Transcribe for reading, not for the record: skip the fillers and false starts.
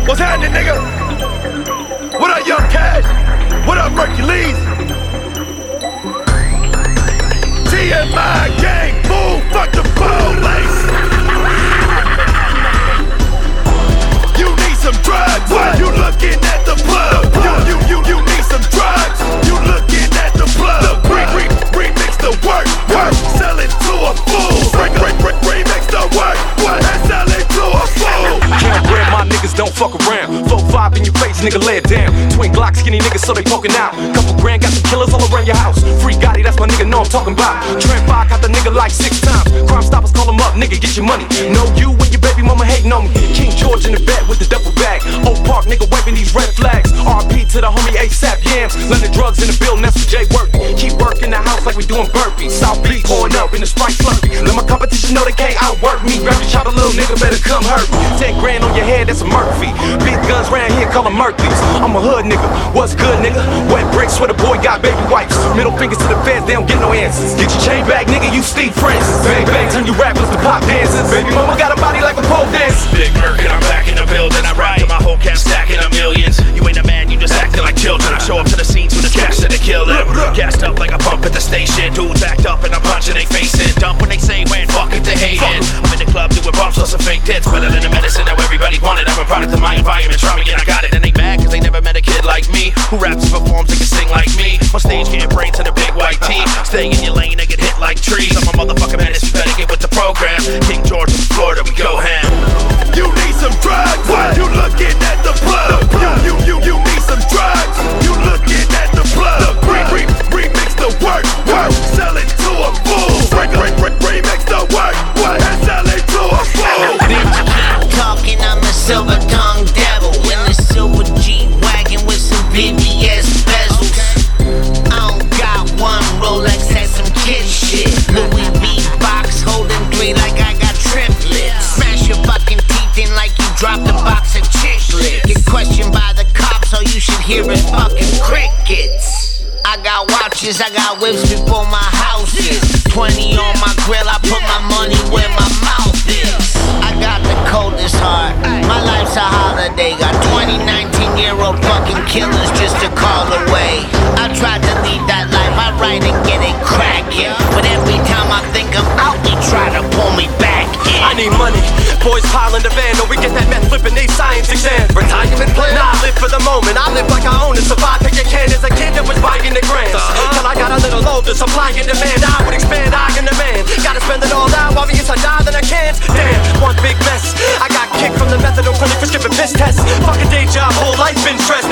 What's happening, nigga? What up, Young Cash? What up, Hercules? TMI gang, fool, fuck the police. You need some drugs. What? You looking at the plug. You need some drugs. You looking at the plug. Remix the work. Sell it to a fool. Remix the work. And sell it to a fool. Can't grab my niggas, don't fuck around. 4-5 in your face, nigga, lay it down. Twin Glock, skinny niggas, so they poking out. Couple grand, got some killers all around your house. Free Gotti, that's my nigga, know I'm talking about. Tramp 5, got the nigga like 6 times. Crime Stoppers, call him up, nigga, get your money. Know you and your baby mama hating on me. King George in the bed with the duffel bag. Old Park, nigga, waving these red flags. RP to the homie ASAP Yams. London drugs in the building, that's for Jay work. Keep working the house like we doing burpees. South Beach, pouring up in the Sprite Slurpee. Let my competition know they can't outwork me. Grab your child, a little nigga, better come hurt me. 10 grand on your head, that's a Murphy. Big guns round here, call them Murphys. I'm a hood nigga, what's good nigga? Wet bricks where the boy got baby wipes. Middle fingers to the feds, they don't get no answers. Get your chain back, nigga, you Steve Francis. Bang bang, turn you rappers to pop dancers. Baby mama got a body like a pole dance. Big Merc and I'm back in the building. I ride to my whole cast stacking a millions. You ain't a man, you just acting like children. I show up to the scenes with a cash and they kill them. Gassed up like a pump at the station. Dudes act up and I'm punching they face it. Dump when they say when, fuck it, they hating. I'm in the club doing bumps on some fake tits. Better than the medicine that everybody wanted. I'm a product of my environment. Try me and I got it. And they mad cause they never met a kid like me who raps and performs and can sing like me. On stage getting brains in a big white tee. Staying in your lane, they get hit like trees. I'm a motherfucking menace, you better get with the program. King George from Florida, we go ham. You need some drugs. What? You looking at the plug. You need some drugs. You looking at the plug. Remix the work. Sell it to a fool. Remix the work. And sell it to a fool. Bitch, keep talking, I'm a silver tongue devil in a silver G-Wagon with some VVS bezels. I don't got one Rolex, had some kid shit. Louis V box holding 3 like I got triplets. Smash your fucking teeth in like you dropped a box of chiclets. Get questioned by the cops, so you should hear his fucking crickets. I got watches, I got whips before my house is 20 on my grill, I put my money where my mouth is. I got the coldest heart, my life's a holiday. Got 20 19-year-old fucking killers just to call away. I tried to lead that life, I write and get it crackin'. But every time I think I'm out, they try to pull me back in. I need money, boys pile in the van. Or we get that meth flipping these science exams. Retirement plan? Nah, I live for the moment, I live like I own it. Survive take your can as a kid that was buying the grams. Till I got a little older, supply and demand. I would expand, I can demand. Gotta spend it all out, while if I die then I can't. Damn, one big mess. I got kicked from the methadone clinic for skipping piss tests. Fucking day job, whole life been stressed.